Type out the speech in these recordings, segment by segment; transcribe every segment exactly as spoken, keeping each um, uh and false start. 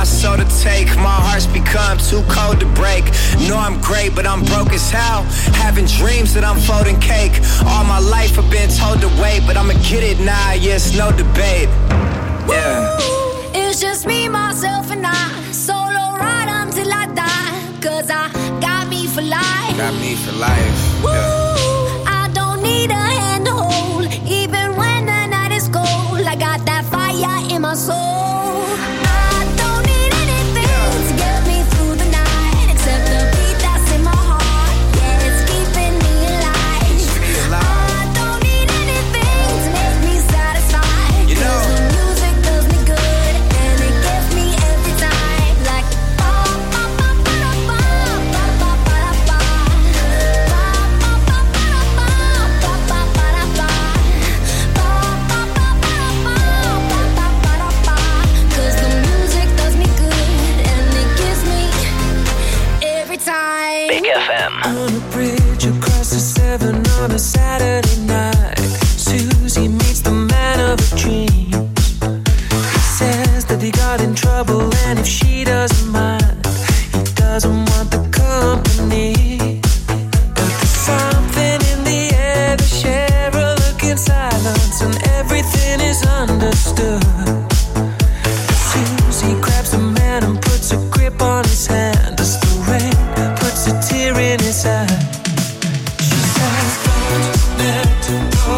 soul to take. My heart's become too cold to break. Know I'm great, but I'm broke as hell. Having dreams that I'm folding cake. All my life I've been told to wait, but I'ma get it now, yes, no debate. Yeah. It's just me, myself, and I. Solo ride until I die. Cause I got me for life. Got me for life. Woo, yeah. I don't need a hand to hold. Even when the night is cold, I got that fire in my soul. I don't need anything yeah. to get me through the night, except the beat that's in my heart. Yeah, it's keeping me alive. Keep me alive. I don't need anything to make me satisfied. You know. Cause the music does me good, and it gets me every time. Like ba ba ba ba ba ba ba ba ba ba ba ba ba ba ba ba ba ba. Cause the music does me good, and it gives me every time. Big F M. On a bridge across the Severn on a Saturday night, Susie meets the man of her dreams. He says that he got in trouble, and if she doesn't mind, he doesn't want the company. But there's something in the air, they share a look in silence, and everything is understood. Susie grabs the man and puts a grip on his hand as the rain puts a tear in his eye. She says, don't let go.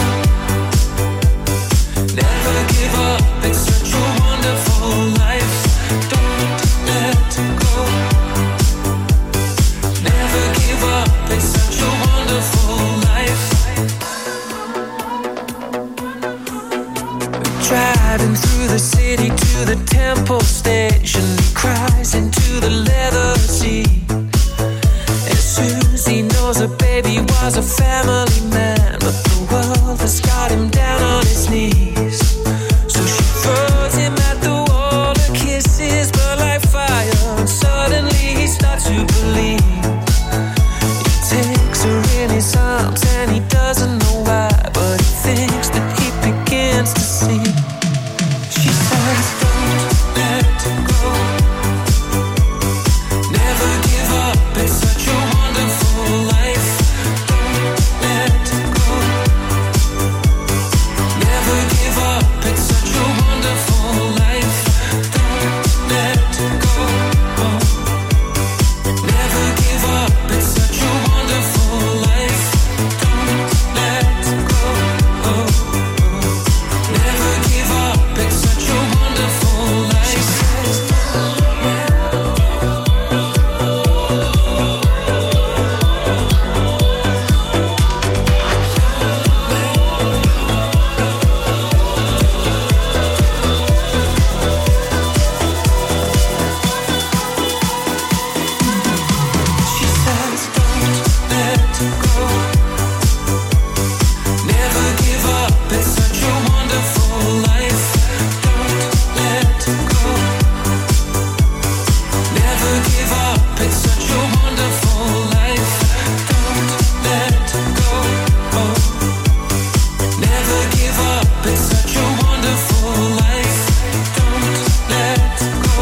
Never give up, it's such a wonderful life. Don't let go. Never give up, it's such a wonderful life. Driving through the city to the Temple Station, he cries into the leather seat. And Susie knows her baby was a family man, but the world has got him down on his knees. So she throws him at the wall, her kisses burn like fire, and suddenly he starts to believe. He takes her in his arms and he doesn't know why, but he thinks that he begins to see. She says, don't let go. Never give up, it's such a wonderful life. Don't let go. Never give up, it's such a wonderful life. Don't let go. Never give up, it's such a wonderful life. Don't let go. Never give up, it's such a wonderful life. She says, she says, don't let go. Never give up, it's such a wonderful life. Don't let go. Never give up, it's such a wonderful life. Don't let go. Never give up, it's such a wonderful life. Don't let go.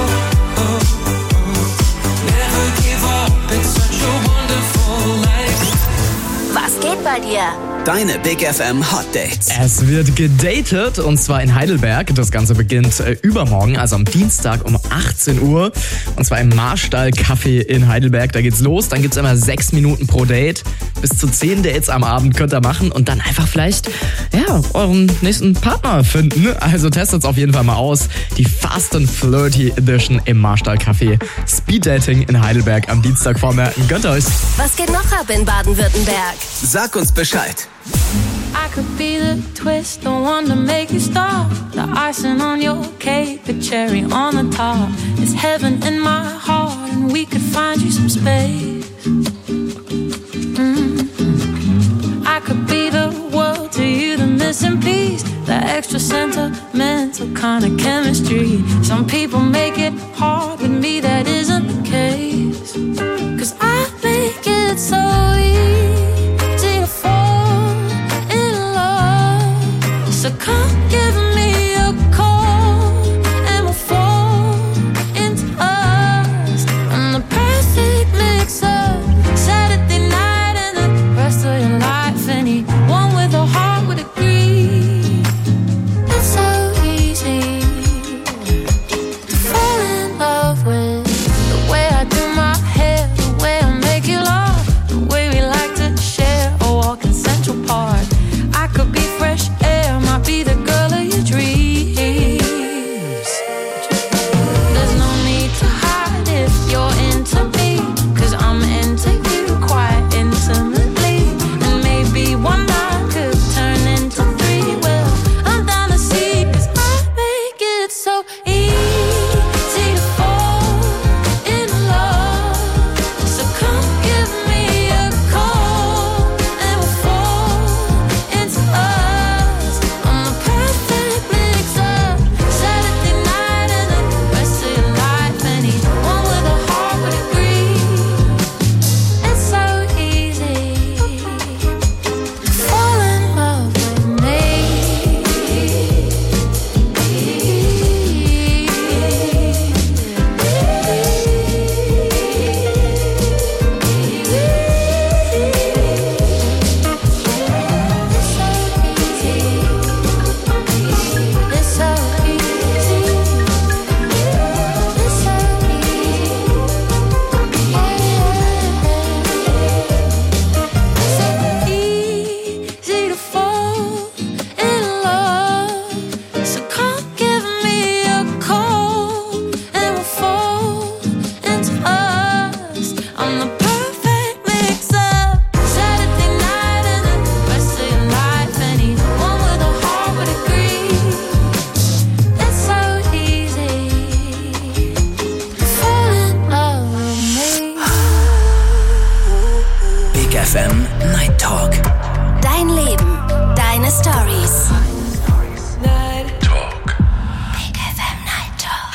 Never give up, it's such a wonderful life. Was geht bei dir? Deine Big F M Hot Dates. Es wird gedatet und zwar in Heidelberg. Das Ganze beginnt äh, übermorgen, also am Dienstag um achtzehn Uhr. Und zwar im Marstall Café in Heidelberg. Da geht's los. Dann gibt's immer sechs Minuten pro Date. Bis zu zehn Dates am Abend könnt ihr machen und dann einfach vielleicht ja, euren nächsten Partner finden. Also testet's auf jeden Fall mal aus. Die Fast and Flirty Edition im Marstall Café. Speed Dating in Heidelberg am Dienstag vormerken. Gönnt euch. Was geht noch ab in Baden-Württemberg? Sag uns Bescheid. I could be the twist, the one to make you stop. The icing on your cake, the cherry on the top. It's heaven in my heart, and we could find you some space. Mm-hmm. I could be the world to you, the missing piece, the extra sentimental kind of chemistry. Some people make it hard, with me that isn't the case. Cause I make it so easy to fall in love. So come give me a call and we'll fall into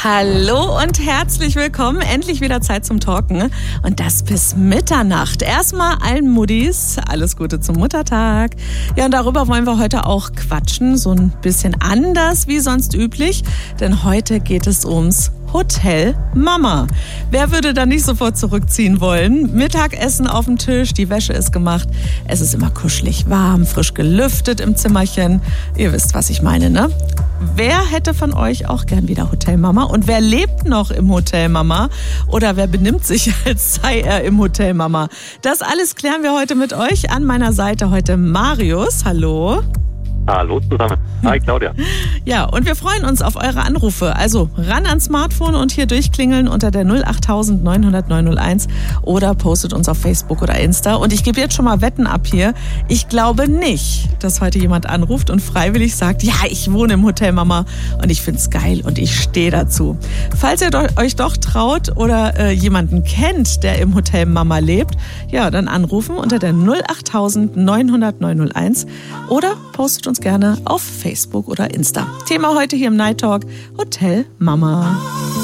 Hallo und herzlich willkommen. Endlich wieder Zeit zum Talken. Und das bis Mitternacht. Erstmal allen Muddis alles Gute zum Muttertag. Ja, und darüber wollen wir heute auch quatschen. So ein bisschen anders wie sonst üblich. Denn heute geht es ums Hotel Mama. Wer würde da nicht sofort zurückziehen wollen? Mittagessen auf dem Tisch, die Wäsche ist gemacht. Es ist immer kuschelig warm, frisch gelüftet im Zimmerchen. Ihr wisst, was ich meine, ne? Wer hätte von euch auch gern wieder Hotel Mama? Und wer lebt noch im Hotel Mama? Oder wer benimmt sich, als sei er im Hotel Mama? Das alles klären wir heute mit euch. An meiner Seite heute Marius. Hallo. Hallo zusammen. Hi Claudia. Ja, und wir freuen uns auf eure Anrufe. Also ran ans Smartphone und hier durchklingeln unter der null acht neun null null neun null eins oder postet uns auf Facebook oder Insta. Und ich gebe jetzt schon mal Wetten ab hier. Ich glaube nicht, dass heute jemand anruft und freiwillig sagt, ja, ich wohne im Hotel Mama und ich find's geil und ich stehe dazu. Falls ihr euch doch traut oder äh, jemanden kennt, der im Hotel Mama lebt, ja, dann anrufen unter der null acht neun null null neun null eins oder postet uns gerne auf Facebook oder Insta. Thema heute hier im Night Talk: Hotel Mama.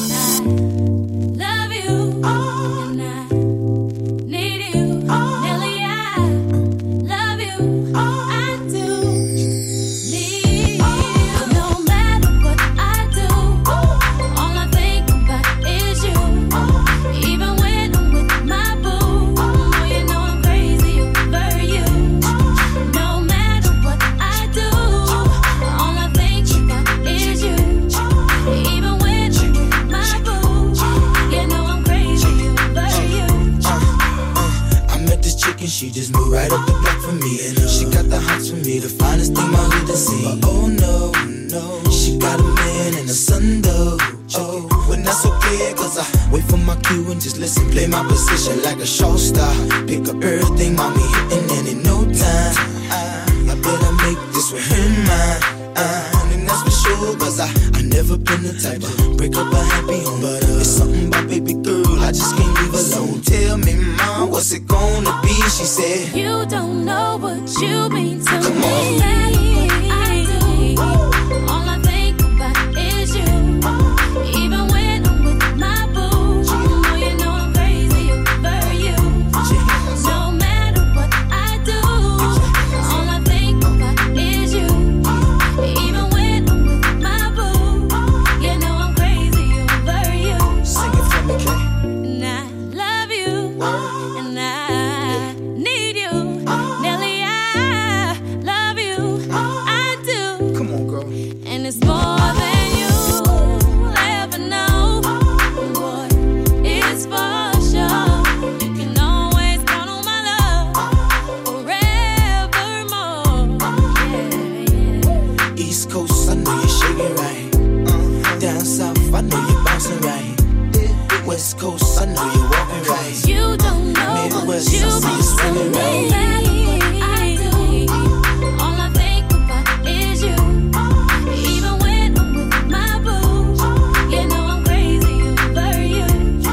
She just moved right up the block for me, and uh, she got the hots for me, the finest thing my hood has seen. But oh no, no, she got a man and a son though. Oh, when that's okay, cause I wait for my cue and just listen, play my position like a show star. Pick up everything, mommy hitting, and in no time, I, I better make this with her mine. Uh, and that's for sure, cause I, I never been the type to break up a happy home. But uh, it's something about baby girl, I just can't leave alone. Tell me, mom, what's it gonna be? She said, you don't know what you mean to Come me. on. I do. All I think about is you. Even when I'm with my boo, oh, you know I'm crazy over you. No matter what I do, all I think about is you. Even when I'm with my boo, you know I'm crazy over you. Sing it for me, Kay. And I love you, and I need you, Nelly. I love you, I do, Come on, girl. and it's more than you ever know. Boy, it's for sure. You can always count on my love forevermore. Yeah, yeah. East Coast, I know you're shaking right. Uh, down south, I know you're bouncing right. West Coast, I know you're walking right. You don't know what Midwest, you I see you mean to swinging me. right. I do. All I think about is you. Even when I'm with my boo, you know I'm crazy over you.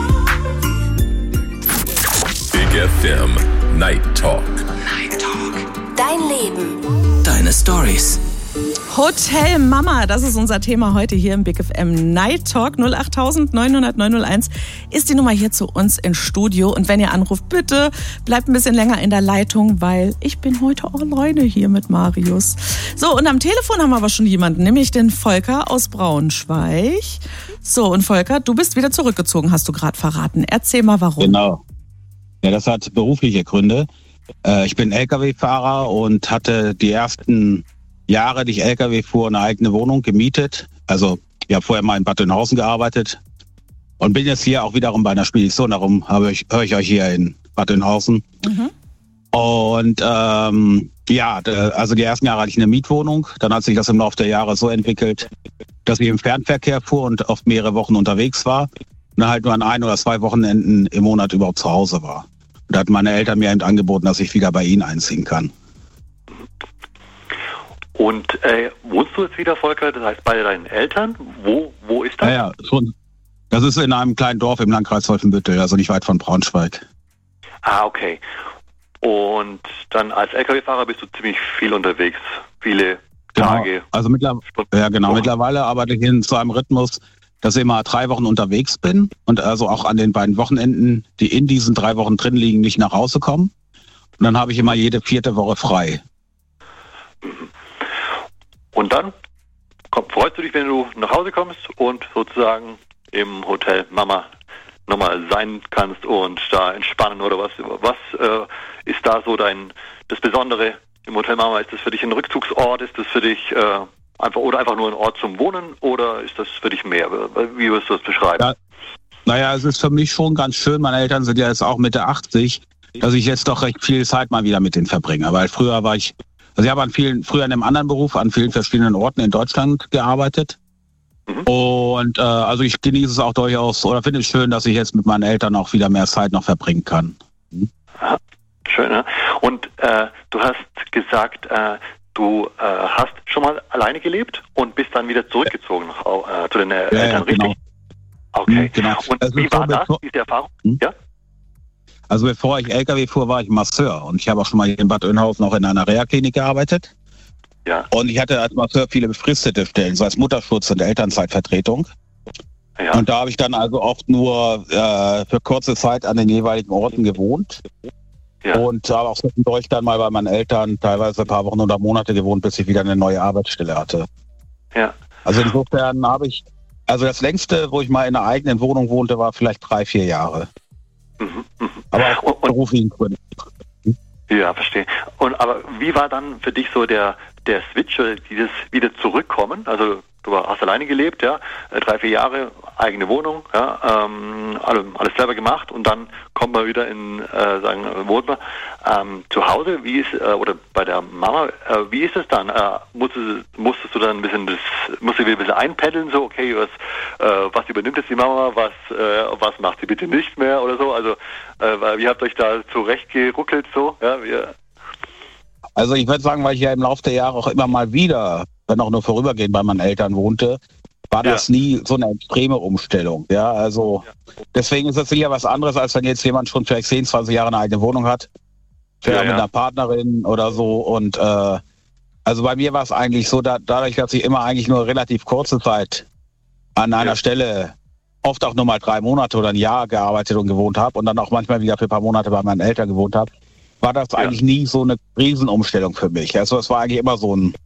Big F M Night Talk. Night Talk. Dein Leben. Deine Stories. Hotel Mama, das ist unser Thema heute hier im Big F M Night Talk. null acht neun null null neun null eins ist die Nummer hier zu uns ins Studio. Und wenn ihr anruft, bitte bleibt ein bisschen länger in der Leitung, weil ich bin heute alleine hier mit Marius. So, und am Telefon haben wir aber schon jemanden, nämlich den Volker aus Braunschweig. So, und Volker, du bist wieder zurückgezogen, hast du gerade verraten. Erzähl mal, warum. Genau. Ja, das hat berufliche Gründe. Äh, ich bin L K W-Fahrer und hatte die ersten Jahre, die ich L K W fuhr, eine eigene Wohnung gemietet. Also ich habe vorher mal in Bad Dönhausen gearbeitet und bin jetzt hier auch wiederum bei einer Spedition. Darum habe ich, höre ich euch hier in Bad Dönhausen. Mhm. Und ähm, ja, also die ersten Jahre hatte ich eine Mietwohnung. Dann hat sich das im Laufe der Jahre so entwickelt, dass ich im Fernverkehr fuhr und oft mehrere Wochen unterwegs war. Und dann halt nur an ein oder zwei Wochenenden im Monat überhaupt zu Hause war. Und da hatten meine Eltern mir eben angeboten, dass ich wieder bei ihnen einziehen kann. Und äh, wohnst du jetzt wieder, Volker? Das heißt bei deinen Eltern? Wo, wo ist das? Ja, ja, schon. Das ist in einem kleinen Dorf im Landkreis Wolfenbüttel, also nicht weit von Braunschweig. Ah, okay. Und dann als L K W-Fahrer bist du ziemlich viel unterwegs, viele Genau. Tage. Also mittlerweile, ja genau, mittlerweile arbeite ich in so einem Rhythmus, dass ich immer drei Wochen unterwegs bin und also auch an den beiden Wochenenden, die in diesen drei Wochen drin liegen, nicht nach Hause kommen. Und dann habe ich immer jede vierte Woche frei. Und dann komm, freust du dich, wenn du nach Hause kommst und sozusagen im Hotel Mama nochmal sein kannst und da entspannen oder was? Was äh, ist da so dein das Besondere im Hotel Mama? Ist das für dich ein Rückzugsort? Ist das für dich äh, einfach oder einfach nur ein Ort zum Wohnen oder ist das für dich mehr? Wie würdest du das beschreiben? Ja, naja, es ist für mich schon ganz schön. Meine Eltern sind ja jetzt auch Mitte achtzig, dass ich jetzt doch recht viel Zeit mal wieder mit denen verbringe. Weil früher war ich, also ich habe an vielen, früher in einem anderen Beruf an vielen verschiedenen Orten in Deutschland gearbeitet. Mhm. Und äh, also ich genieße es auch durchaus oder finde es schön, dass ich jetzt mit meinen Eltern auch wieder mehr Zeit noch verbringen kann. Mhm. Aha, schön, ne? Und äh, du hast gesagt, äh, du äh, hast schon mal alleine gelebt und bist dann wieder zurückgezogen nach, äh, zu den äh, Eltern, ja, genau. richtig? Okay. Genau. Und also wie war so das, bevor, diese Erfahrung? Hm? Ja? Also bevor ich L K W fuhr, war ich Masseur und ich habe auch schon mal in Bad Oeynhausen noch in einer Reha-Klinik gearbeitet. Ja. Und ich hatte als Masseur viele befristete Stellen, so als Mutterschutz und Elternzeitvertretung. Ja. Und da habe ich dann also oft nur äh, für kurze Zeit an den jeweiligen Orten gewohnt. Ja. Und habe auch zwischendurch dann mal bei meinen Eltern teilweise ein paar Wochen oder Monate gewohnt, bis ich wieder eine neue Arbeitsstelle hatte. Ja. Also insofern habe ich, also das längste, wo ich mal in einer eigenen Wohnung wohnte, war vielleicht drei, vier Jahre. Mhm, mh. Aber auch und, beruflichen Gründen. Ja, verstehe. Und aber wie war dann für dich so der der Switch, dieses wieder zurückkommen? Also du hast alleine gelebt, ja, drei, vier Jahre, eigene Wohnung, ja, ähm, alles, alles selber gemacht und dann kommt man wieder in, äh, sagen, wohnt man ähm, zu Hause, wie ist, äh, oder bei der Mama, äh, wie ist es dann? Äh, musstest, musstest du dann ein bisschen, das, musst du wieder ein bisschen einpaddeln, so, okay, was, äh, was übernimmt jetzt die Mama, was, äh, was macht sie bitte nicht mehr oder so, also, äh, wie habt ihr euch da zurechtgeruckelt, so, ja, wie, Also ich würde sagen, weil ich ja im Laufe der Jahre auch immer mal wieder, wenn auch nur vorübergehend bei meinen Eltern wohnte, war das ja. nie so eine extreme Umstellung. Ja, also ja. deswegen ist das sicher was anderes, als wenn jetzt jemand schon vielleicht zehn, zwanzig Jahre eine eigene Wohnung hat, ja, mit ja. einer Partnerin oder so. Und äh, also bei mir war es eigentlich so, da, dadurch, dass ich immer eigentlich nur relativ kurze Zeit an einer ja. Stelle, oft auch nur mal drei Monate oder ein Jahr gearbeitet und gewohnt habe und dann auch manchmal wieder für ein paar Monate bei meinen Eltern gewohnt habe, war das ja. eigentlich nie so eine Riesenumstellung für mich. Also es war eigentlich immer so ein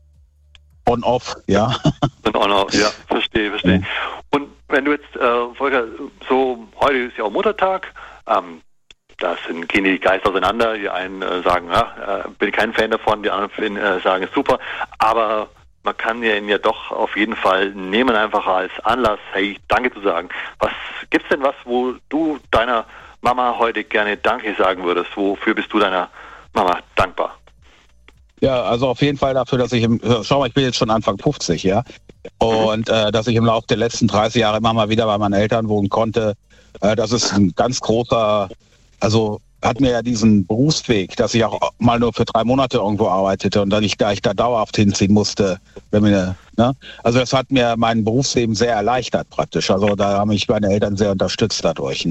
On-Off, ja. Ein On-Off, ja, verstehe, verstehe. Ja. Und wenn du jetzt, äh, Volker, so, heute ist ja auch Muttertag, ähm, da sind, gehen die Geister auseinander, die einen äh, sagen, ja, äh, bin kein Fan davon, die anderen äh, sagen, super, aber man kann ja ihn ja doch auf jeden Fall nehmen, einfach als Anlass, hey, danke zu sagen. Was gibt's denn was, wo du deiner Mama heute gerne Danke sagen würdest? Wofür bist du deiner Mama dankbar? Ja, also auf jeden Fall dafür, dass ich im, schau mal, ich bin jetzt schon Anfang fünfzig, ja, und äh, dass ich im Laufe der letzten dreißig Jahre immer mal wieder bei meinen Eltern wohnen konnte. Äh, das ist ein ganz großer, also hat mir ja diesen Berufsweg, dass ich auch mal nur für drei Monate irgendwo arbeitete und dann ich da ich da dauerhaft hinziehen musste, wenn mir, ne? Also das hat mir mein Berufsleben sehr erleichtert praktisch. Also da haben mich meine Eltern sehr unterstützt dadurch. Ne?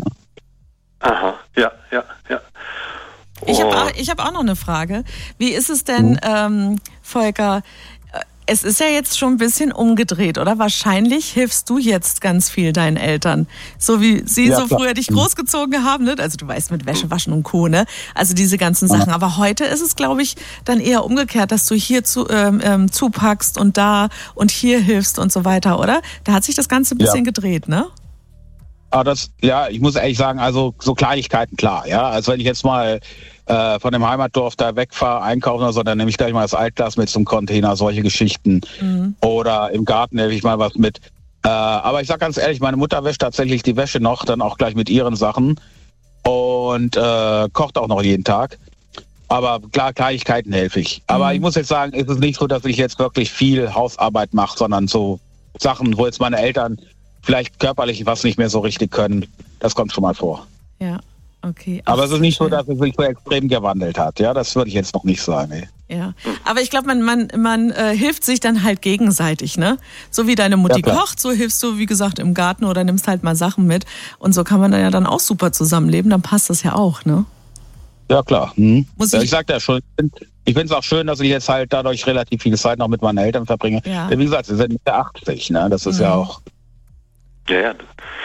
Aha, ja, ja, ja. Oh. Ich habe auch, ich hab auch noch eine Frage. Wie ist es denn, mhm. ähm, Volker, es ist ja jetzt schon ein bisschen umgedreht, oder? Wahrscheinlich hilfst du jetzt ganz viel deinen Eltern. So wie sie ja, so klar. früher dich großgezogen haben, ne? Also du weißt, mit Wäsche waschen und Co., ne? Also diese ganzen Sachen. Ja. Aber heute ist es, glaube ich, dann eher umgekehrt, dass du hier zu, ähm, ähm, zupackst und da und hier hilfst und so weiter, oder? Da hat sich das Ganze ein bisschen ja. gedreht, ne? Aber das, ja, ich muss ehrlich sagen, also so Kleinigkeiten, klar, ja. Also wenn ich jetzt mal äh, von dem Heimatdorf da wegfahre, einkaufen oder so, dann nehme ich gleich mal das Altglas mit zum Container, solche Geschichten. Mhm. Oder im Garten nehme ich mal was mit. Äh, aber ich sag ganz ehrlich, meine Mutter wäscht tatsächlich die Wäsche noch, dann auch gleich mit ihren Sachen und äh, kocht auch noch jeden Tag. Aber klar, Kleinigkeiten helfe ich. Aber mhm. ich muss jetzt sagen, es ist nicht so, dass ich jetzt wirklich viel Hausarbeit mache, sondern so Sachen, wo jetzt meine Eltern vielleicht körperlich was nicht mehr so richtig können. Das kommt schon mal vor. Ja, okay. Ach, aber es ist nicht so, dass es sich so extrem gewandelt hat. Ja, das würde ich jetzt noch nicht sagen. Ey. Ja, aber ich glaube, man, man, man äh, hilft sich dann halt gegenseitig, ne? So wie deine Mutti ja, kocht, so hilfst du, wie gesagt, im Garten oder nimmst halt mal Sachen mit. Und so kann man dann ja dann auch super zusammenleben. Dann passt das ja auch, ne? Ja, klar. Hm. Muss ich ich ich sagte ja schon, ich finde es auch schön, dass ich jetzt halt dadurch relativ viel Zeit noch mit meinen Eltern verbringe. Ja. Denn wie gesagt, sie sind Mitte achtzig, ne? Das ist mhm. ja auch... Ja, ja.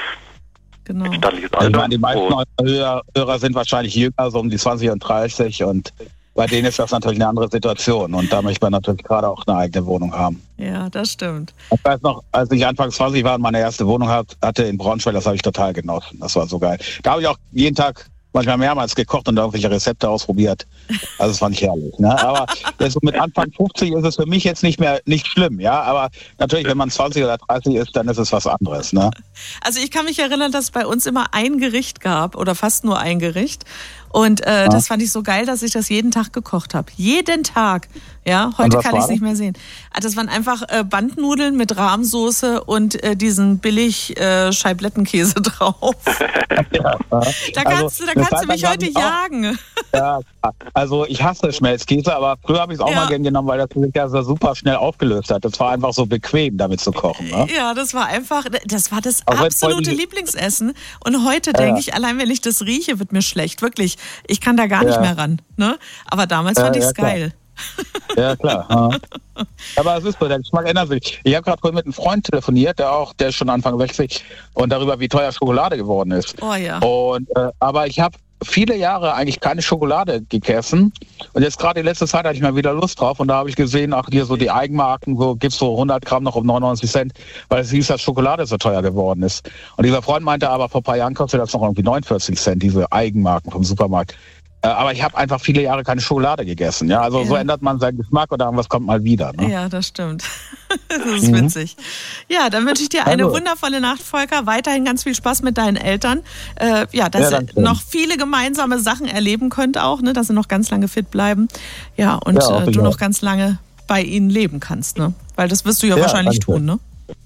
Genau. Stattliches Also, ich Alter. meine, die meisten Oh, Hörer, Hörer sind wahrscheinlich jünger, so um die zwanzig und dreißig und bei denen ist das natürlich eine andere Situation und da möchte man natürlich gerade auch eine eigene Wohnung haben. Ja, das stimmt. Ich weiß noch, als ich Anfang zwanzig war und meine erste Wohnung hatte in Braunschweig, das habe ich total genossen. Das war so geil. Da habe ich auch jeden Tag manchmal mehrmals gekocht und irgendwelche Rezepte ausprobiert. Also das fand ich herrlich. Ne? Aber jetzt so mit Anfang fünfzig ist es für mich jetzt nicht mehr nicht schlimm, ja. Aber natürlich, wenn man zwanzig oder dreißig ist, dann ist es was anderes. Ne? Also ich kann mich erinnern, dass es bei uns immer ein Gericht gab oder fast nur ein Gericht. Und äh, Ja. das fand ich so geil, dass ich das jeden Tag gekocht habe. Jeden Tag. Ja, heute was kann ich war es nicht mehr sehen. Ah, das waren einfach äh, Bandnudeln mit Rahmsoße und äh, diesen billig äh, Scheiblettenkäse drauf. Ja, Da also, kannst du, da eine kannst Zeit du mich lang heute hab ich auch- jagen. Ja, also ich hasse Schmelzkäse, aber früher habe ich es auch Ja. mal gern genommen, weil das sich ja so super schnell aufgelöst hat. Das war einfach so bequem, damit zu kochen. Ne? Ja, das war einfach, das war das Auch wenn absolute voll die- Lieblingsessen. Und heute Ja. denke ich, allein wenn ich das rieche, wird mir schlecht. Wirklich. Ich kann da gar nicht Ja. mehr ran. Ne? Aber damals Ja, fand ich ja, es klar. geil. Ja, klar. Ja. Aber es ist so, der Geschmack ändert sich. Ich habe gerade vorhin mit einem Freund telefoniert, der auch, der ist schon Anfang sechzig und darüber, wie teuer Schokolade geworden ist. Oh ja. Und äh, aber ich habe viele Jahre eigentlich keine Schokolade gegessen und jetzt gerade die letzte Zeit hatte ich mal wieder Lust drauf und da habe ich gesehen, ach hier so die Eigenmarken, so gibt's so hundert Gramm noch um neunundneunzig Cent, weil es hieß, dass Schokolade so teuer geworden ist. Und dieser Freund meinte aber, vor ein paar Jahren kostet das noch irgendwie neunundvierzig Cent, diese Eigenmarken vom Supermarkt. Äh, aber ich habe einfach viele Jahre keine Schokolade gegessen. Ja, also Ja. so ändert man seinen Geschmack oder irgendwas kommt mal wieder. Ne? Ja, das stimmt. Das ist witzig. Ja, dann wünsche ich dir eine Also. wundervolle Nacht, Volker. Weiterhin ganz viel Spaß mit deinen Eltern. Äh, ja, dass Ja, ihr danke. noch viele gemeinsame Sachen erleben könnt auch, ne? Dass sie noch ganz lange fit bleiben. Ja, und Ja, hoffe äh, ich du auch. noch ganz lange bei ihnen leben kannst, ne? Weil das wirst du ja, Ja, wahrscheinlich danke. tun, ne?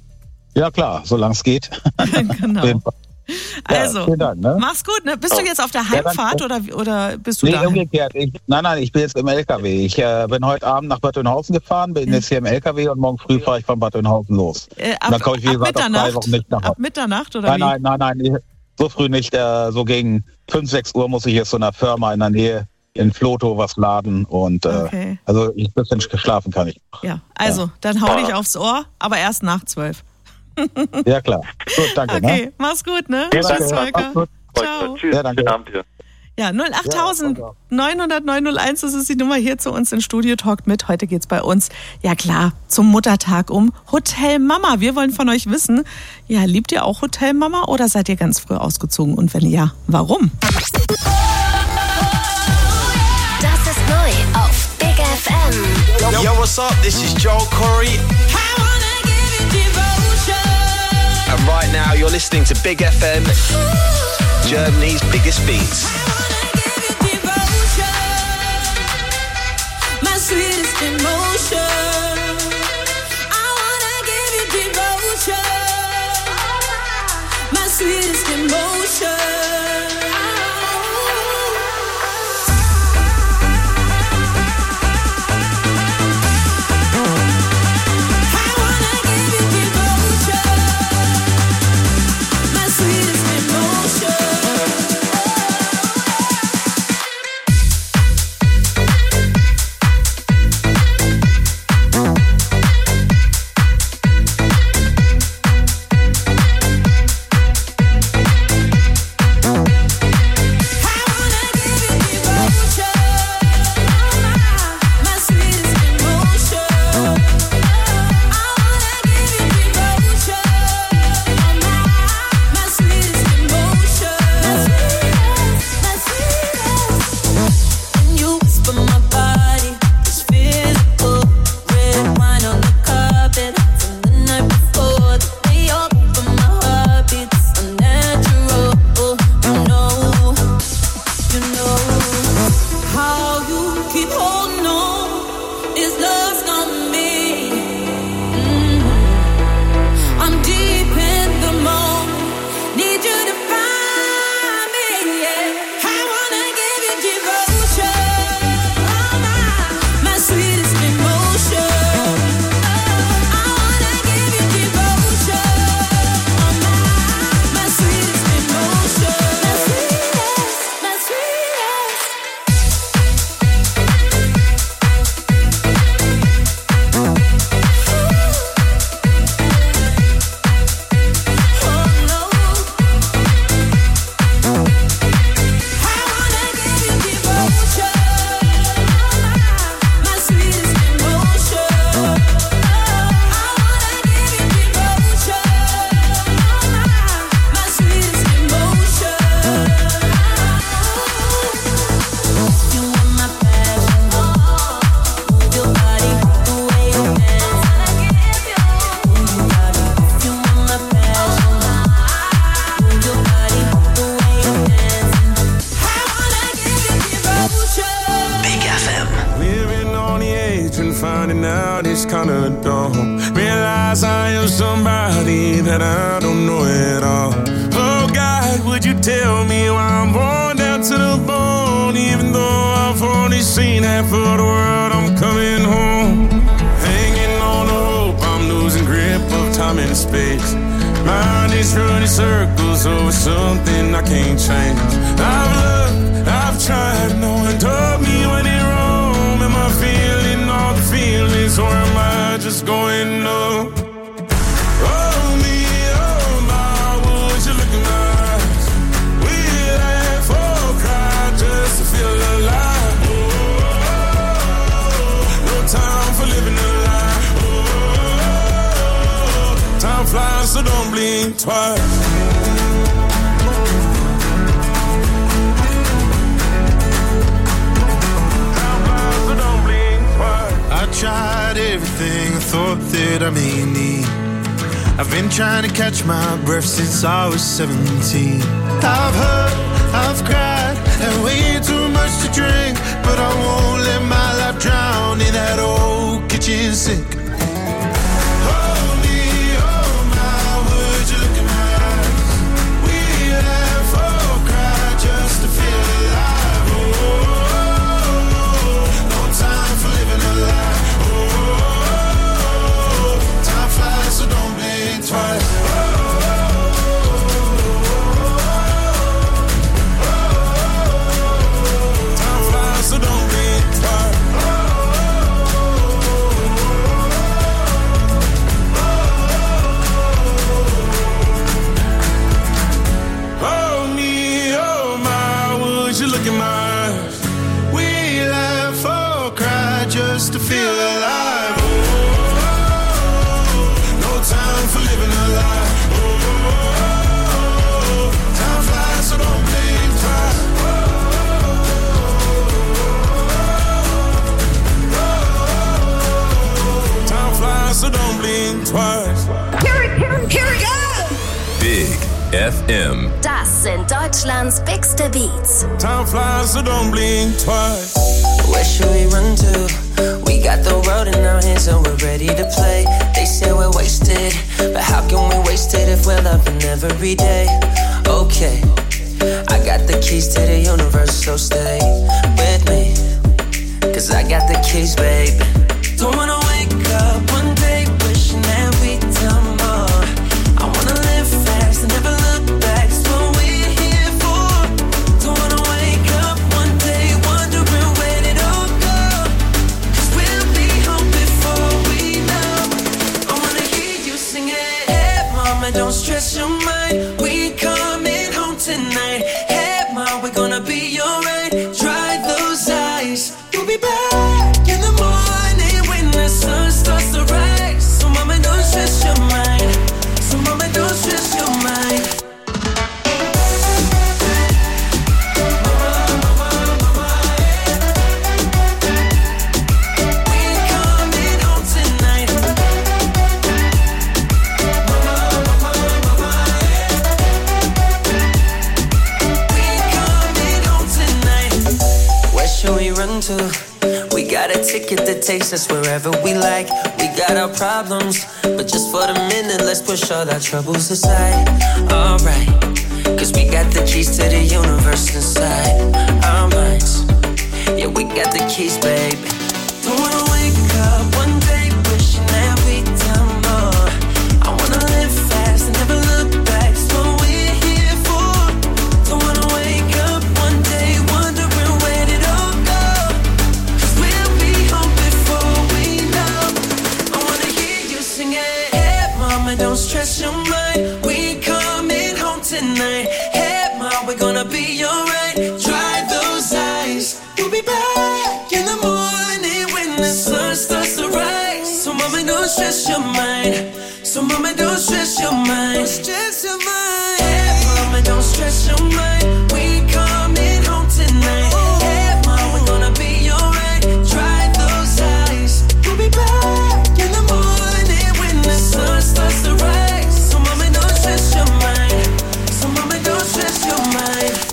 Ja klar, solange es geht. Genau. Auf jeden Fall. Ja, Also, vielen Dank, ne? mach's gut, ne? Bist du jetzt auf der Ja, Heimfahrt danke. oder, oder bist du Nee, da? umgekehrt. Ich, nein, nein, ich bin jetzt im L K W. Ich äh, bin heute Abend nach Bad Oeynhausen gefahren, bin jetzt hier im L K W und morgen früh fahre ich von Bad Oeynhausen los. Äh, Und ab, dann komme ich, wie ab gesagt, auf drei Mitternacht? Wochen nicht nach Ab Hause. Mitternacht oder Nein, wie? nein, nein, nein, so früh nicht. Äh, so gegen fünf, sechs Uhr muss ich jetzt zu einer Firma in der Nähe in Floto was laden und äh, Okay. also ich ein bisschen schlafen kann ich. Ja, also, dann hau dich aufs Ohr, aber erst nach zwölf. Ja, klar. Gut, danke. Okay, Ne? mach's gut, ne? Ja, Tschüss, danke. Volker. Mach's gut. Ciao. Tschüss, Ja, danke. schönen Abend dir. Ja, null acht neun null null neun null eins, das ist die Nummer hier zu uns in Studio Talk mit. Heute geht's bei uns, ja klar, zum Muttertag um Hotel Mama. Wir wollen von euch wissen, ja, liebt ihr auch Hotel Mama oder seid ihr ganz früh ausgezogen? Und wenn ja, warum? Das ist neu auf Big F M. Yo, what's up? This is Joel Corey. And right now you're listening to Big F M, Germany's biggest beats. My sweetest emotion. I wanna give you devotion. My sweetest emotion. and finding out it's kinda dumb. Realize I am somebody that I don't know at all. Oh God, would you tell me why I'm worn down to the bone? Even though I've only seen half of the world, I'm coming home. Hanging on the hope, I'm losing grip of time and space. Mind is running circles over something I can't change. I've looked, I've tried, no one told me when it wrong. Am I feeling all the feelings, or am I just going numb? Oh me, oh my, would you look in my eyes? We laugh or cry just to feel alive. Oh, no time for living a lie. Oh, time flies, so don't blink twice. I tried everything I thought that I may need. I've been trying to catch my breath since I was seventeen. I've hurt, I've cried, had way too much to drink, but I won't let my life drown in that old kitchen sink. Hold me, oh my, would you look in my eyes? We laugh or cry just to feel alive. Oh, no time for living a lie. So don't blink twice. Oh, oh, oh, time flies, so don't blink twice. Oh, oh, me, oh my, would you look in my eyes? We laugh or cry just to feel alive. Time for living a lie. Oh, oh, oh, time flies, so don't blink twice. Oh, oh, oh, time flies, so don't blink twice. Here it, here, here it goes! Big F M. Das sind Deutschlands bigste Beats. Time flies, so don't blink twice. Where should we run to? We got the world in our hands and we're ready to play. They say we're wasted, but how can we waste it if we're loving every day? Okay, I got the keys to the universe, so stay with me, cause I got the keys, babe. Don't wanna wake up one day wishing that we'd done more. I wanna live fast and never look back, that's what we're here for. Don't wanna wake up one day wondering where did all go, cause we'll be home before we know. I wanna hear you sing it. Hey mama, don't stress your mind, we coming home tonight. Hey mama, we're gonna be alright. Dry those eyes, we'll be back in the morning when the sun starts to rise. So mama, don't stress your mind, so mama, don't stress your mind. To. We got a ticket that takes us wherever we like. We got our problems, but just for the minute, let's push all our troubles aside. Alright, cause we got the keys to the universe inside our minds. Yeah, we got the keys, baby. Don't wanna wake up one day wishing that we'd done more. I wanna live fast and never look back, that's what we're here for. Don't wanna wake up one day wondering where did all don't stress your mind, we coming home tonight. Hey ma, we're gonna be alright. Dry those eyes, we'll be back in the morning when the sun starts to rise. So mama, don't stress your mind, so mama, don't stress your mind. Don't stress your mind. Hey mama, don't stress your mind, we coming home tonight. Hey ma, we're gonna be alright. Dry those eyes, we'll be back in the morning when the sun starts to rise. So mama, don't stress your mind, so mama, don't stress your mind.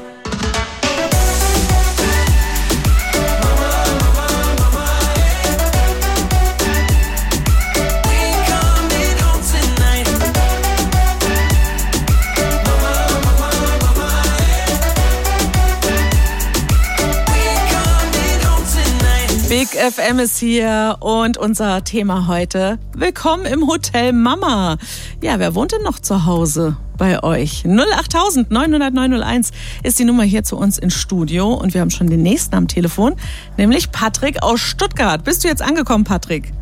F M ist hier und unser Thema heute: Willkommen im Hotel Mama. Ja, wer wohnt denn noch zu Hause bei euch? null acht neun null null neun null eins ist die Nummer hier zu uns ins Studio und wir haben schon den nächsten am Telefon, nämlich Patrick aus Stuttgart. Bist du jetzt angekommen, Patrick?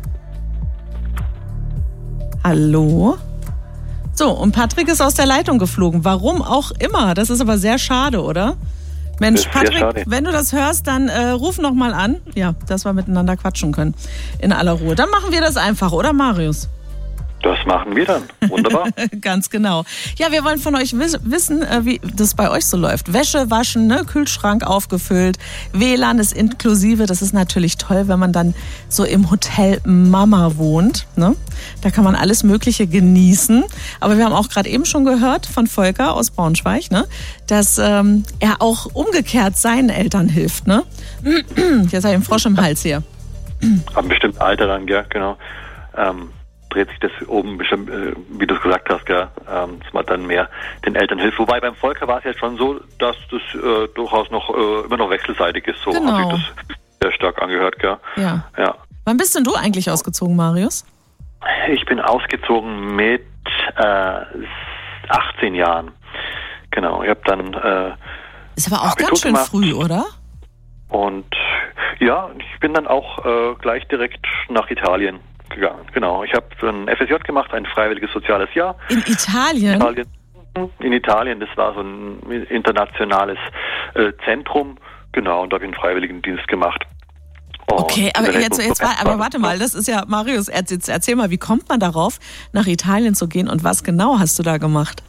Hallo? So, und Patrick ist aus der Leitung geflogen. Warum auch immer. Das ist aber sehr schade, oder? Mensch, Patrick, wenn du das hörst, dann äh, ruf noch mal an. Ja, dass wir miteinander quatschen können. In aller Ruhe. Dann machen wir das einfach, oder Marius? Das machen wir dann. Wunderbar. Ganz genau. Ja, wir wollen von euch wiss- wissen, äh, wie das bei euch so läuft. Wäsche waschen, ne? Kühlschrank aufgefüllt, W L A N ist inklusive. Das ist natürlich toll, wenn man dann so im Hotel Mama wohnt. Ne? Da kann man alles Mögliche genießen. Aber wir haben auch gerade eben schon gehört von Volker aus Braunschweig, ne? dass ähm, er auch umgekehrt seinen Eltern hilft. Ne? Jetzt habe ich einen Frosch im Hals hier. Ab einem bestimmten Alter dann, gell, genau. Ähm dreht sich das oben bestimmt, äh, wie du es gesagt hast, gell, ähm, dass man dann mehr den Eltern hilft. Wobei beim Volker war es jetzt schon so, dass das äh, durchaus noch äh, immer noch wechselseitig ist. So genau. habe ich das sehr stark angehört, gell. Ja. ja. Wann bist denn du eigentlich ausgezogen, Marius? Ich bin ausgezogen mit äh, achtzehn Jahren. Genau, ich habe dann äh, ist aber auch Abitur ganz schön gemacht. früh, oder? Und ja, ich bin dann auch äh, gleich direkt nach Italien gegangen. Genau, ich habe ein F S J gemacht, ein freiwilliges soziales Jahr. In Italien? Italien in Italien, das war so ein internationales äh, Zentrum. Genau, und da habe ich einen Freiwilligendienst gemacht. Und okay, aber jetzt, jetzt war, aber warte mal, das ist ja, Marius, jetzt erzähl mal, wie kommt man darauf, nach Italien zu gehen und was genau hast du da gemacht?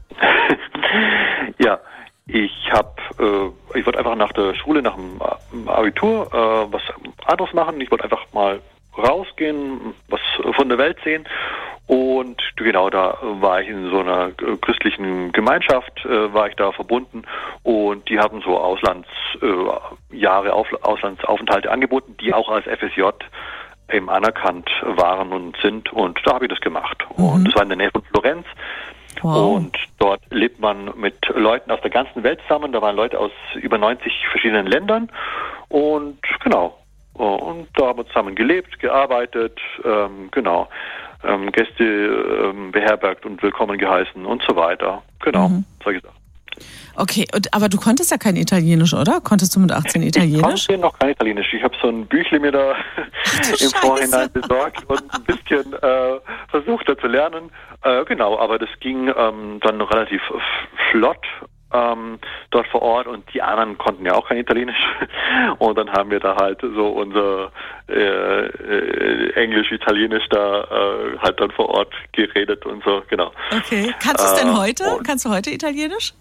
Ja, ich habe, äh, ich wollte einfach nach der Schule, nach dem Abitur äh, was anderes machen. Ich wollte einfach mal rausgehen, was von der Welt sehen und genau, da war ich in so einer christlichen Gemeinschaft, äh, war ich da verbunden und die haben so Auslandsjahre, äh, Auf, Auslandsaufenthalte angeboten, die auch als F S J eben anerkannt waren und sind und da habe ich das gemacht. Mhm. Und das war in der Nähe von Florenz. Wow. Und dort lebt man mit Leuten aus der ganzen Welt zusammen, da waren Leute aus über neunzig verschiedenen Ländern und genau. Und da haben wir zusammen gelebt, gearbeitet, ähm, genau, ähm, Gäste ähm, beherbergt und willkommen geheißen und so weiter. Genau, mhm. solche Sachen. Okay, und, aber du konntest ja kein Italienisch, oder? Konntest du mit achtzehn Italienisch? Ich konnte noch kein Italienisch. Ich habe so ein Büchle mir da im Vorhinein besorgt und ein bisschen äh, versucht da zu lernen. Äh, genau, aber das ging ähm, dann relativ flott. Ähm, dort vor Ort und die anderen konnten ja auch kein Italienisch und dann haben wir da halt so unser äh, äh, Englisch, Italienisch da äh, halt dann vor Ort geredet und so, genau. Okay, kannst du es denn äh, heute? Kannst du heute Italienisch?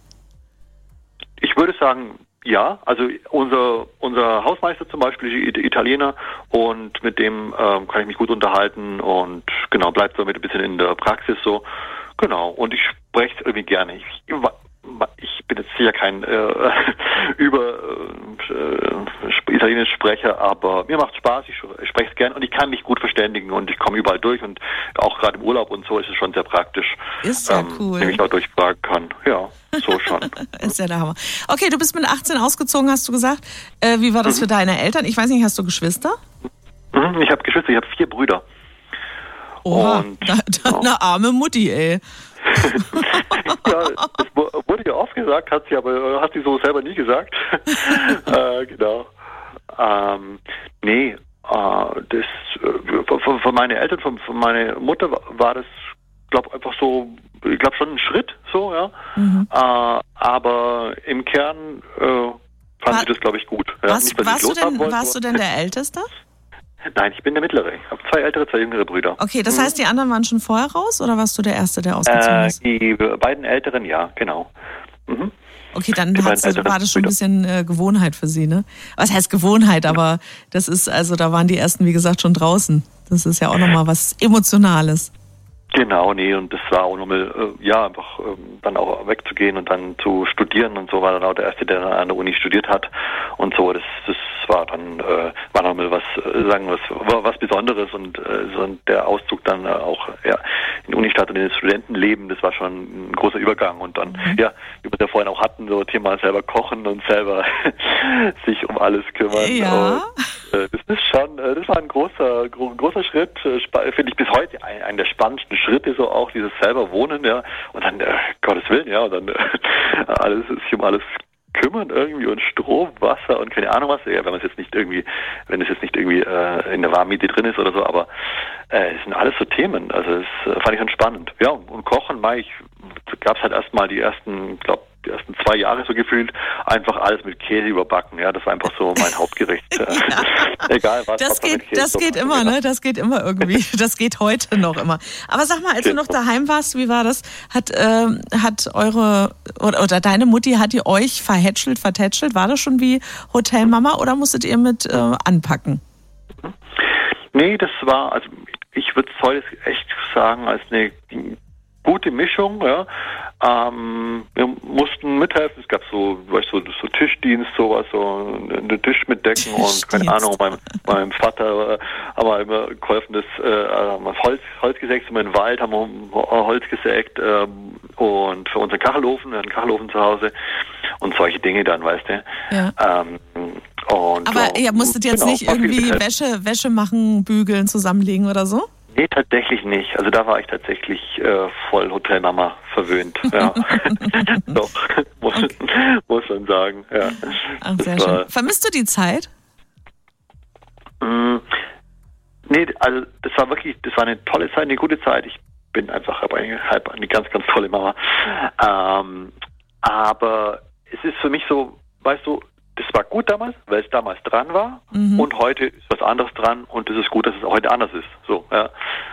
Ich würde sagen, ja, also unser unser Hausmeister zum Beispiel ist Italiener und mit dem ähm, kann ich mich gut unterhalten und genau, bleibt damit ein bisschen in der Praxis so, genau, und ich spreche es irgendwie gerne. Ich, Ich bin jetzt sicher kein äh, über äh, Italienisch Sprecher, aber mir macht Spaß, ich spreche es gern und ich kann mich gut verständigen und ich komme überall durch und auch gerade im Urlaub und so ist es schon sehr praktisch. Ist ja ähm, cool. Wenn ich auch durchfragen kann. Ja, so schon. Ist ja der Hammer. Okay, du bist mit achtzehn ausgezogen, hast du gesagt. Äh, wie war das mhm. für deine Eltern? Ich weiß nicht, hast du Geschwister? Mhm, ich habe Geschwister, ich habe vier Brüder. Oha, und, da, da, ja. Eine arme Mutti, ey. Ja, das wurde ja oft gesagt, hat sie aber hat sie so selber nie gesagt. äh, genau. Ähm, nee, äh, das äh, von, von meinen Eltern, von, von meiner Mutter war das, glaube einfach so, ich glaube schon ein Schritt, so, ja. Mhm. Äh, aber im Kern äh, fand war, sie das, glaube ich, gut. Ja, warst, nicht, warst, du denn, wollte, warst du denn der Älteste? Nein, ich bin der Mittlere. Ich habe zwei ältere, zwei jüngere Brüder. Okay, das heißt, die anderen waren schon vorher raus oder warst du der Erste, der ausgezogen ist? Äh, die beiden Älteren, ja, genau. Mhm. Okay, dann hat's, war das schon ein bisschen äh, Gewohnheit für Sie, ne? Was heißt Gewohnheit, aber das ist, also da waren die Ersten, wie gesagt, schon draußen. Das ist ja auch nochmal was Emotionales. Genau, nee, und das war auch nochmal, äh, ja, einfach äh, dann auch wegzugehen und dann zu studieren und so, war dann auch der Erste, der dann an der Uni studiert hat und so, das, das war dann, äh, war nochmal was, äh, sagen wir, was, was Besonderes und äh, so der Auszug dann äh, auch, ja, in der Unistadt und in das Studentenleben, das war schon ein großer Übergang und dann, mhm. ja, wie wir ja vorhin auch hatten, so Thema selber kochen und selber sich um alles kümmern. Ja. Und, Das ist schon, das war ein großer, großer Schritt, finde ich bis heute einer der spannendsten Schritte, so auch dieses selber Wohnen, ja, und dann, äh, Gottes Willen, ja, und dann äh, alles, sich um alles kümmern irgendwie und Strom, Wasser und keine Ahnung was, ja, wenn man es jetzt nicht irgendwie, wenn es jetzt nicht irgendwie äh, in der Warmmiete drin ist oder so, aber äh, es sind alles so Themen, also das äh, fand ich schon spannend. Ja, und Kochen, Mai, ich gab es halt erstmal die ersten, ich glaube, die ersten zwei Jahre so gefühlt, einfach alles mit Käse überbacken, ja, das war einfach so mein Hauptgericht. ja. Egal was. Das geht, das geht immer, ne, das geht immer irgendwie, das geht heute noch immer. Aber sag mal, als du noch daheim warst, wie war das? Hat, ähm, hat eure, oder, oder deine Mutti, hat die euch verhätschelt, vertätschelt? War das schon wie Hotelmama oder musstet ihr mit äh, anpacken? Nee, das war, also ich würde es heute echt sagen, als eine gute Mischung, ja. Ähm, wir mussten mithelfen. Es gab so, weißt du, so, so Tischdienst, sowas, so einen Tisch mitdecken und keine Ahnung. Meinem, meinem Vater äh, haben wir immer geholfen, das äh, Holz, Holz gesägt, im Wald haben wir Holz gesägt äh, und für unseren Kachelofen, wir hatten einen Kachelofen zu Hause und solche Dinge dann, weißt du. Ja. Ähm, und, aber ja, ihr musstet jetzt genau, nicht irgendwie Wäsche, Wäsche machen, bügeln, zusammenlegen oder so? Nee, tatsächlich nicht. Also da war ich tatsächlich äh, voll Hotelmama verwöhnt. Ja. Doch, muss, okay. muss man sagen. Ja. Ach, sehr war, schön. Vermisst du die Zeit? Mh, nee, also das war wirklich, das war eine tolle Zeit, eine gute Zeit. Ich bin einfach eine, eine ganz, ganz tolle Mama. Ähm, aber es ist für mich so, weißt du, das war gut damals, weil es damals dran war mhm. und heute ist was anderes dran und es ist gut, dass es heute anders ist. So, ja.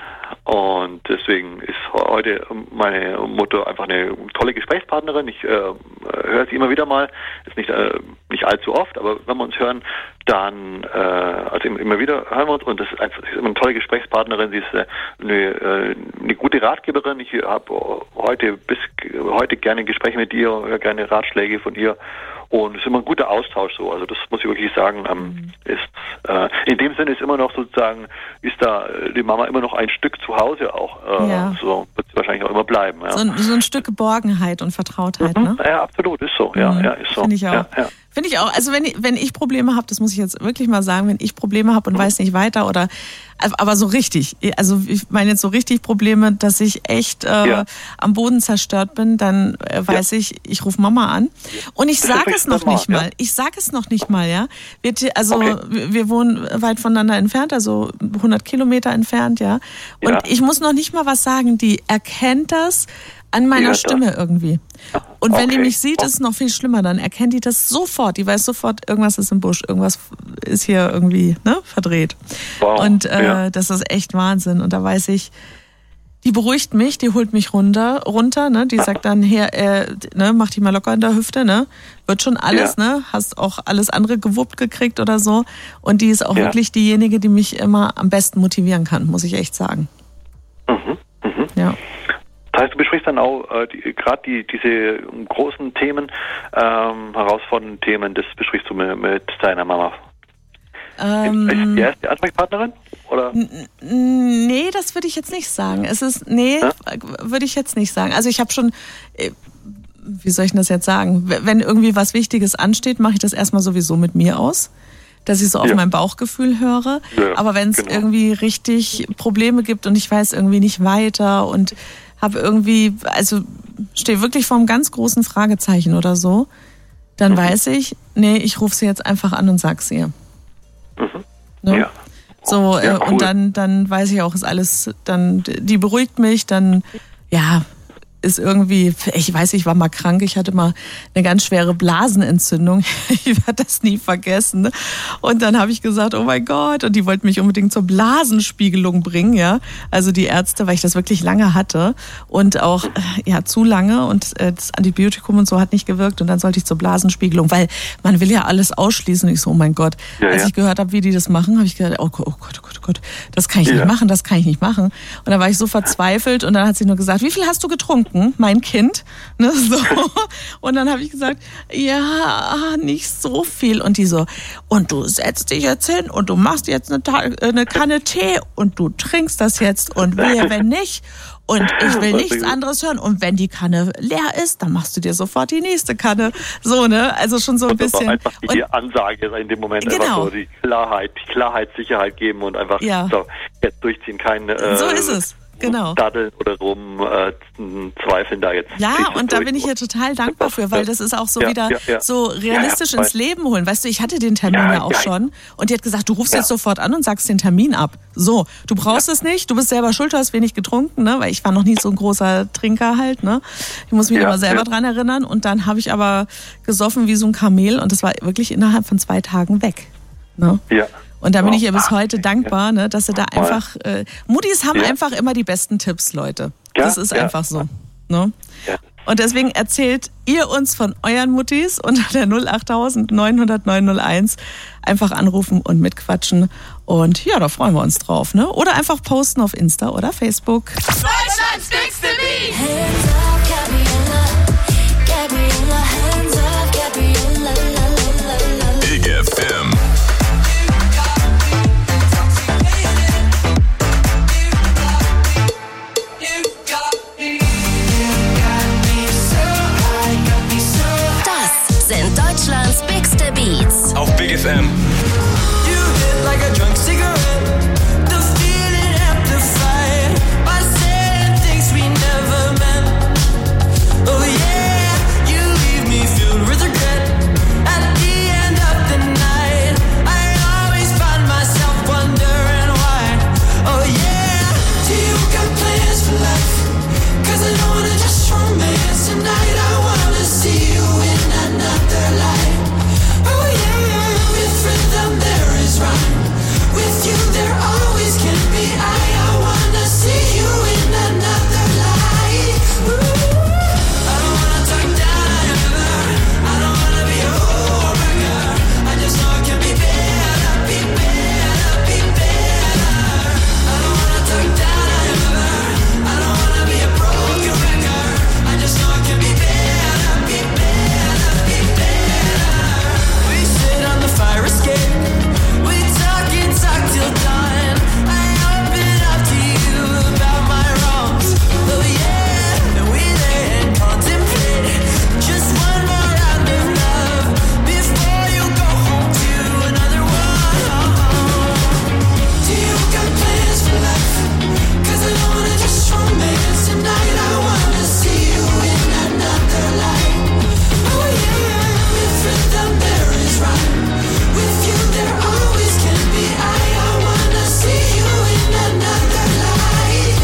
Und deswegen ist heute meine Mutter einfach eine tolle Gesprächspartnerin. Ich äh, höre sie immer wieder mal, ist nicht äh, nicht allzu oft, aber wenn wir uns hören, dann äh, also immer wieder hören wir uns und das ist einfach, sie ist immer eine tolle Gesprächspartnerin. Sie ist äh, eine, äh, eine gute Ratgeberin. Ich habe heute bis heute gerne Gespräche mit ihr, höre gerne Ratschläge von ihr. Und es ist immer ein guter Austausch so, also das muss ich wirklich sagen, ähm, ist äh, in dem Sinne ist immer noch sozusagen, ist da die Mama immer noch ein Stück zu Hause auch, äh, ja. so wird sie wahrscheinlich auch immer bleiben. Ja. So, ein, so ein Stück Geborgenheit und Vertrautheit, mhm. ne? Ja, absolut, ist so, ja, mhm. ja, ist so. Finde ich auch. Ja, ja. Finde ich auch. Also wenn ich, wenn ich Probleme habe, das muss ich jetzt wirklich mal sagen, wenn ich Probleme habe und mhm. weiß nicht weiter oder, aber so richtig, also ich meine jetzt so richtig Probleme, dass ich echt äh, ja. am Boden zerstört bin, dann äh, weiß ja. ich, ich rufe Mama an und ich sage es noch nicht mal. Ja. Ich sage es noch nicht mal, ja. Wir, also okay. wir wohnen weit voneinander entfernt, also hundert Kilometer entfernt, ja. Und ja. ich muss noch nicht mal was sagen. Die erkennt das an meiner ja, Stimme das. irgendwie. Und wenn okay. die mich sieht, ist es noch viel schlimmer. Dann erkennt die das sofort. Die weiß sofort, irgendwas ist im Busch, irgendwas ist hier irgendwie ne, verdreht. Wow. Und äh, ja. das ist echt Wahnsinn. Und da weiß ich, die beruhigt mich, die holt mich runter, runter, ne? Die sagt dann, her, äh, ne, mach dich mal locker in der Hüfte, ne? Wird schon alles, ja. ne? Hast auch alles andere gewuppt gekriegt oder so. Und die ist auch ja. wirklich diejenige, die mich immer am besten motivieren kann, muss ich echt sagen. Mhm. Mhm. Ja. Das heißt, du besprichst dann auch äh, die, gerade die, diese großen Themen, ähm, herausfordernden Themen, das besprichst du mit, mit deiner Mama. Ähm, ist die erste Ansprechpartnerin? Oder? N- nee, das würde ich jetzt nicht sagen. Es ist, nee, ja? würde ich jetzt nicht sagen. Also ich habe schon, wie soll ich das jetzt sagen? Wenn irgendwie was Wichtiges ansteht, mache ich das erstmal sowieso mit mir aus, dass ich so auf ja. mein Bauchgefühl höre. Ja, aber wenn es genau. irgendwie richtig Probleme gibt und ich weiß irgendwie nicht weiter und habe irgendwie, also stehe wirklich vor einem ganz großen Fragezeichen oder so, dann mhm. weiß ich, nee, ich rufe sie jetzt einfach an und sag's ihr. Mhm. Ne? Ja. So, ja, cool. Und dann, dann weiß ich auch, ist alles, dann, die beruhigt mich, dann, ja, ist irgendwie, ich weiß, ich war mal krank, ich hatte mal eine ganz schwere Blasenentzündung, ich werde das nie vergessen. Und dann habe ich gesagt, oh mein Gott, und die wollten mich unbedingt zur Blasenspiegelung bringen, ja, also die Ärzte, weil ich das wirklich lange hatte und auch, ja, zu lange und das Antibiotikum und so hat nicht gewirkt und dann sollte ich zur Blasenspiegelung, weil man will ja alles ausschließen. Und ich so, oh mein Gott, ja, als ja. ich gehört habe, wie die das machen, habe ich gedacht, oh Gott, oh Gott, oh Gott, oh Gott, das kann ich ja. nicht machen, das kann ich nicht machen. Und dann war ich so verzweifelt und dann hat sie nur gesagt, wie viel hast du getrunken? trinken, mein Kind. Ne, so. Und dann habe ich gesagt, ja, nicht so viel. Und die so, und du setzt dich jetzt hin und du machst jetzt eine, Ta- eine Kanne Tee und du trinkst das jetzt und wehe, wenn nicht. Und ich will nichts anderes hören. Und wenn die Kanne leer ist, dann machst du dir sofort die nächste Kanne. So, ne? Also schon so ein das bisschen. War einfach die und, Ansage in dem Moment. Genau. Einfach so die Klarheit, die Klarheit, Sicherheit geben und einfach ja. so, jetzt durchziehen, kein äh, so ist es. Genau. Daddeln oder rum äh, zweifeln da jetzt. Ja, und da bin ich ja total dankbar für, weil das ist auch so ja, wieder ja, ja. so realistisch ja, ja, ins Leben holen. Weißt du, ich hatte den Termin ja, ja auch ja. schon und die hat gesagt, du rufst ja. jetzt sofort an und sagst den Termin ab. So, du brauchst ja. es nicht, du bist selber schuld, du hast wenig getrunken, ne? Weil ich war noch nie so ein großer Trinker halt, ne? Ich muss mich ja, aber selber ja. dran erinnern und dann habe ich aber gesoffen wie so ein Kamel und das war wirklich innerhalb von zwei Tagen weg. Ne? Ja. Und da bin ich ihr bis heute dankbar, ne, dass sie da einfach, äh, Mutis haben ja. einfach immer die besten Tipps, Leute. Ja, das ist ja. einfach so. Ne? Ja. Und deswegen erzählt ihr uns von euren Muttis unter der null acht neun null null neun null eins. Einfach anrufen und mitquatschen. Und ja, da freuen wir uns drauf. Ne? Oder einfach posten auf Insta oder Facebook. Deutschlands nächste Beat! Hands up, Gabriella. Gabriella, hands up, Gabriella. Big F M. Sind Deutschlands bigste Beats. Auf Big F M. You hit like a drunk cigarette. The feeling amplified by saying things we never meant. Oh yeah, you leave me filled with regret. At the end of the night, I always find myself wondering why. Oh yeah, do you got plans for life? Cause I don't wanna just romance tonight. I wanna see you in another life. Oh yeah, with rhythm there is rhyme. With you there always can be I. I wanna see you in another life. Ooh. I don't wanna talk down ever. I don't wanna be a homewrecker. I just know it can be better, be better, be better. I don't wanna talk down ever. I don't wanna be a broken record. I just know it can be better, be better, be better. We sit on the fire escape. We talk and talk till dawn. I open up to you about my wrongs. Oh yeah, and we lay and contemplate just one more round of love before you go home to another one. Do you got plans for life? Cause I don't wanna just romance tonight. I wanna see you in another life. Oh yeah, with rhythm there is rhyme. With you there always can be I. I wanna see you in another life.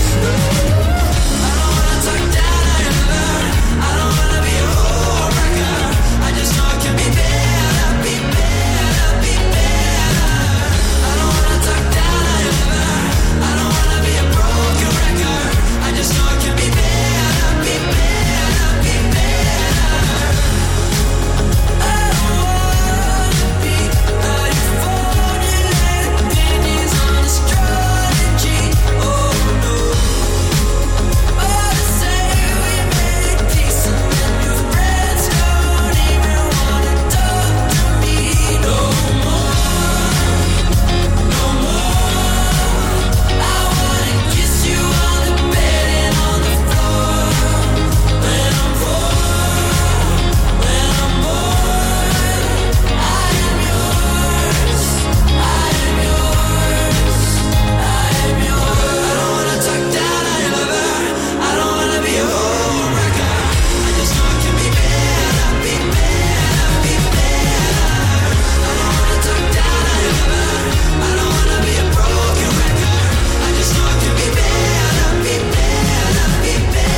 I don't wanna talk down ever. I don't wanna be a homewrecker. I just know it can be better, be better, be better. I don't wanna talk down ever. I don't wanna be a broken record. I just know it can be better, be better, be better. I don't wanna be a formulated opinions on astrology. Oh no. But I say we made peace and then your friends don't even wanna talk to me no more, no more. I wanna kiss you on the bed and on the floor. When I'm bored, when I'm bored, I am yours, I am yours, I am yours. I don't wanna talk down ever. I don't wanna be a homewrecker. I just know it can be better, be better, be better. I don't wanna talk down ever. I don't wanna be a broken record. I just know it can be better, be better, be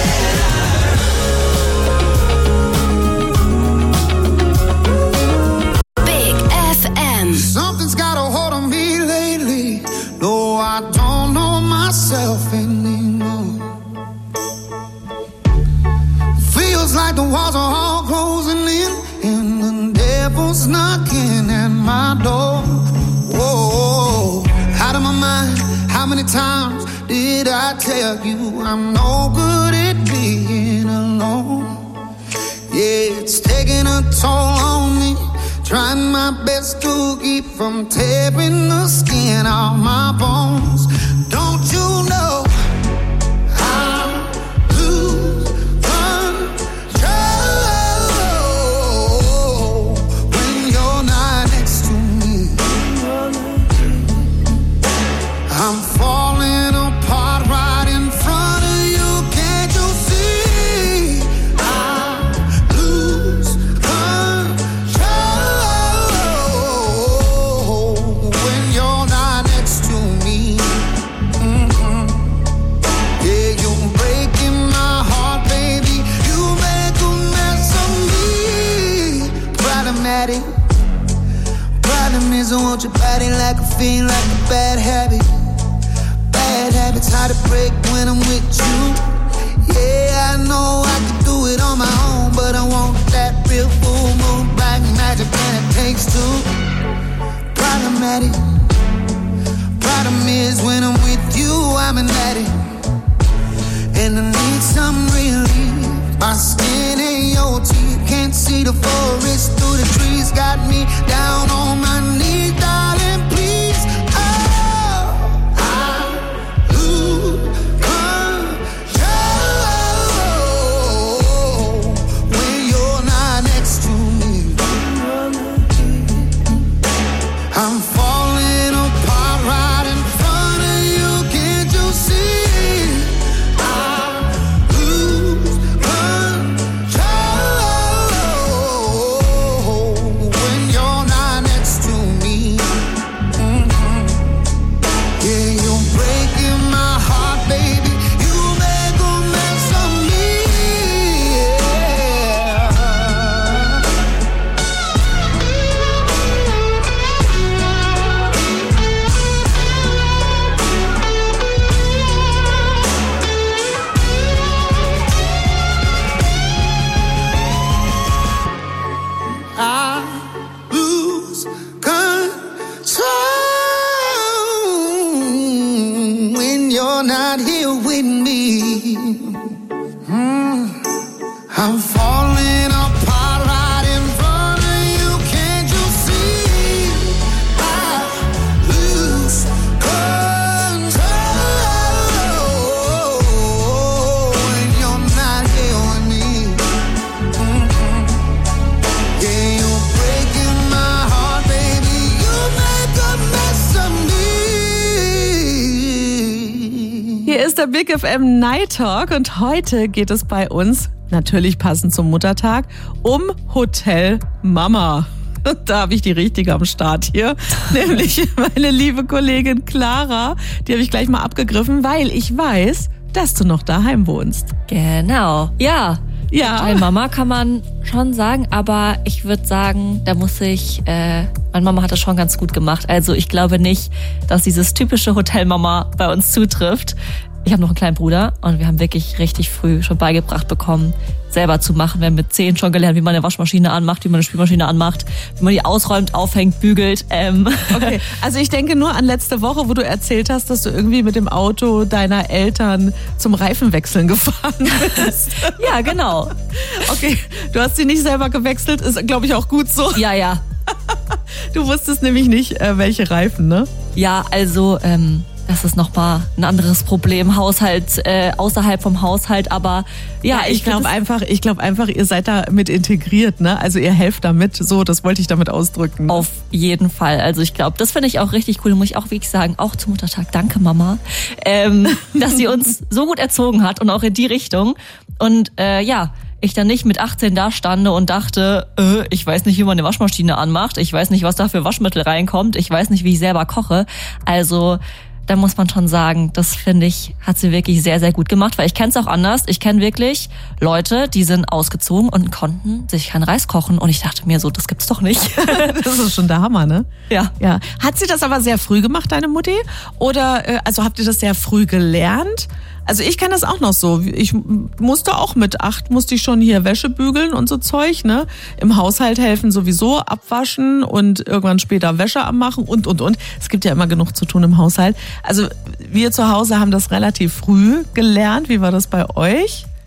better. Big F M. Something's got a hold on me lately, though I don't know myself anymore. Feels like the walls are all closing in, and the devil's knocking at my door. Whoa, out of my mind, how many times did I tell you I'm no good at being a toll on me. Trying my best to keep from tearing the skin off my bones. Don't you know I lose control when you're not next to me? I'm falling apart right in front of you. Can't you see? I lose control when you're not next to me. Mm-mm. Yeah, you're breaking my heart, baby. You make a mess of me. Problematic. Problem is I want your body like a fiend, like a bad habit. Bad habits hard to break when I'm with you. Yeah, I know I can do it on my own, but I want that real full moon black magic, and it takes two. Problematic. Problem is when I'm with you, I'm an addict, and I need some relief. My skin ain't your teeth, can't see the forest through the trees. Got me down on my knees, darling, please. Oh, I lose control when you're not next to me. I'm falling apart right in front of you. Can't you see? I lose control when you're not next to me. Mhm. Yeah, you're breaking my heart, baby. You make a mess of me. I lose control when you're not here with me. Mm. I'm falling apart right in front of you. Can't you see? I lose control when you're not here with me. Mm-mm. Yeah, you're breaking my heart, baby. You make a mess of me. Hier ist der Big F M Night Talk und heute geht es bei uns, natürlich passend zum Muttertag, um Hotel Mama. Da habe ich die Richtige am Start hier, nämlich meine liebe Kollegin Clara. Die habe ich gleich mal abgegriffen, weil ich weiß, dass du noch daheim wohnst. Genau, ja. Ja. Hotel Mama kann man schon sagen, aber ich würde sagen, da muss ich, äh, meine Mama hat das schon ganz gut gemacht. Also ich glaube nicht, dass dieses typische Hotel Mama bei uns zutrifft. Ich habe noch einen kleinen Bruder und wir haben wirklich richtig früh schon beigebracht bekommen, selber zu machen. Wir haben mit zehn schon gelernt, wie man eine Waschmaschine anmacht, wie man eine Spülmaschine anmacht, wie man die ausräumt, aufhängt, bügelt. Ähm. Okay, also ich denke nur an letzte Woche, wo du erzählt hast, dass du irgendwie mit dem Auto deiner Eltern zum Reifenwechseln gefahren bist. Ja, genau. Okay, du hast sie nicht selber gewechselt, ist glaube ich auch gut so. Ja, ja. Du wusstest nämlich nicht, welche Reifen, ne? Ja, also ähm, das ist nochmal ein anderes Problem, Haushalt, äh, außerhalb vom Haushalt, aber ja, ja ich, ich glaube einfach, ich glaube einfach, ihr seid da mit integriert, ne? Also ihr helft damit, so, das wollte ich damit ausdrücken. Auf jeden Fall, also ich glaube, das finde ich auch richtig cool, muss ich auch wirklich sagen, auch zum Muttertag, danke Mama, ähm, dass sie uns so gut erzogen hat und auch in die Richtung und äh, ja, ich dann nicht mit achtzehn da stande und dachte, äh, ich weiß nicht, wie man eine Waschmaschine anmacht, ich weiß nicht, was da für Waschmittel reinkommt, ich weiß nicht, wie ich selber koche, also da muss man schon sagen, das finde ich, hat sie wirklich sehr, sehr gut gemacht, weil ich kenne es auch anders. Ich kenne wirklich Leute, die sind ausgezogen und konnten sich keinen Reis kochen und ich dachte mir so, das gibt's doch nicht. Das ist schon der Hammer, ne? Ja. Ja. Hat sie das aber sehr früh gemacht, deine Mutti? Oder, also habt ihr das sehr früh gelernt? Also ich kenne das auch noch so. Ich musste auch mit acht, musste ich schon hier Wäsche bügeln und so Zeug, ne? Im Haushalt helfen sowieso, abwaschen und irgendwann später Wäsche abmachen und, und, und. Es gibt ja immer genug zu tun im Haushalt. Also wir zu Hause haben das relativ früh gelernt. Wie war das bei euch?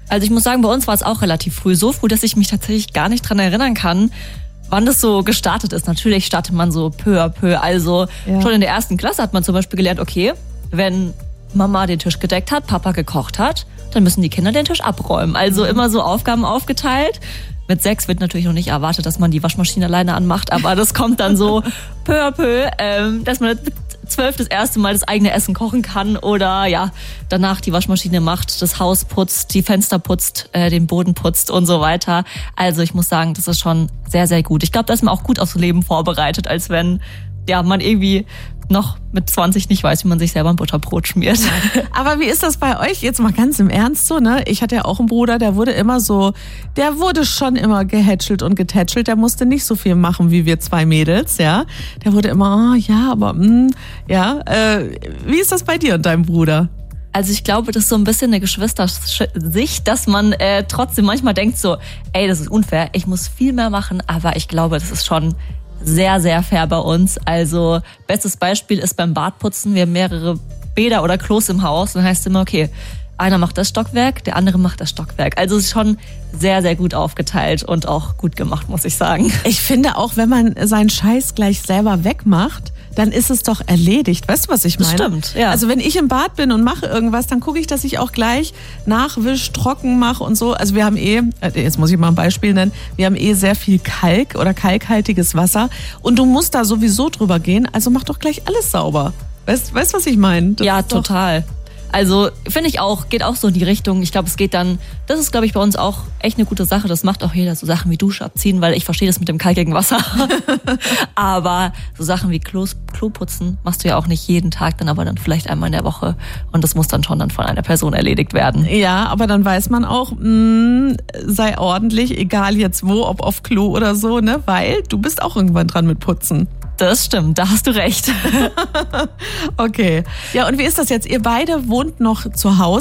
Also ich muss sagen, bei uns war es auch relativ früh. So früh, dass ich mich tatsächlich gar nicht dran erinnern kann, wann das so gestartet ist. Natürlich startet man so peu à peu. Also ja. schon in der ersten Klasse hat man zum Beispiel gelernt, okay, wenn Mama den Tisch gedeckt hat, Papa gekocht hat, dann müssen die Kinder den Tisch abräumen. Also mhm. immer so Aufgaben aufgeteilt. Mit sechs wird natürlich noch nicht erwartet, dass man die Waschmaschine alleine anmacht, aber das kommt dann so peu à peu, ähm, dass man mit zwölf das erste Mal das eigene Essen kochen kann oder ja, danach die Waschmaschine macht, das Haus putzt, die Fenster putzt, äh, den Boden putzt und so weiter. Also ich muss sagen, das ist schon sehr, sehr gut. Ich glaube, da ist man auch gut aufs Leben vorbereitet, als wenn ja man irgendwie noch mit zwanzig nicht weiß, wie man sich selber ein Butterbrot schmiert. Aber wie ist das bei euch jetzt mal ganz im Ernst so, ne? Ich hatte ja auch einen Bruder, der wurde immer so, der wurde schon immer gehätschelt und getätschelt, der musste nicht so viel machen wie wir zwei Mädels, ja? Der wurde immer, oh ja, aber, mh, ja, äh, wie ist das bei dir und deinem Bruder? Also ich glaube, das ist so ein bisschen eine Geschwistersicht, dass man äh, trotzdem manchmal denkt so, ey, das ist unfair, ich muss viel mehr machen, aber ich glaube, das ist schon sehr, sehr fair bei uns. Also bestes Beispiel ist beim Badputzen. Wir haben mehrere Bäder oder Klos im Haus. Dann heißt es immer, okay, einer macht das Stockwerk, der andere macht das Stockwerk. Also es ist schon sehr, sehr gut aufgeteilt und auch gut gemacht, muss ich sagen. Ich finde auch, wenn man seinen Scheiß gleich selber wegmacht, dann ist es doch erledigt. Weißt du, was ich meine? Das stimmt, ja. Also wenn ich im Bad bin und mache irgendwas, dann gucke ich, dass ich auch gleich nachwisch, trocken mache und so. Also wir haben eh, jetzt muss ich mal ein Beispiel nennen, wir haben eh sehr viel Kalk oder kalkhaltiges Wasser und du musst da sowieso drüber gehen, also mach doch gleich alles sauber. Weißt du, was ich meine? Ja, total. Also finde ich auch, geht auch so in die Richtung. Ich glaube, es geht dann, das ist, glaube ich, bei uns auch echt eine gute Sache. Das macht auch jeder, so Sachen wie Dusche abziehen, weil ich verstehe das mit dem kalkigen Wasser. Aber so Sachen wie Klos, Kloputzen machst du ja auch nicht jeden Tag, dann aber dann vielleicht einmal in der Woche. Und das muss dann schon dann von einer Person erledigt werden. Ja, aber dann weiß man auch, mh, sei ordentlich, egal jetzt wo, ob auf Klo oder so, ne? Weil du bist auch irgendwann dran mit Putzen. Das stimmt, da hast du recht. Okay. Ja, und wie ist das jetzt? Ihr beide wohnt noch zu Hause.